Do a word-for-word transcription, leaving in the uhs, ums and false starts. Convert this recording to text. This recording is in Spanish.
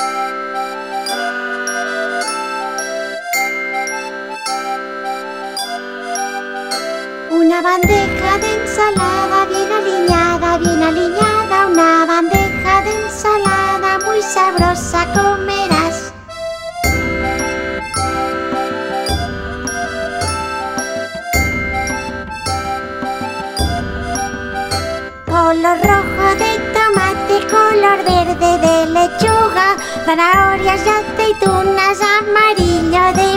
Una bandeja de ensalada bien alineada, bien alineada. Una bandeja de ensalada muy sabrosa comerás. Color rojo de tomate, color verde de lechuga, zanahorias y aceitunas, amarillo de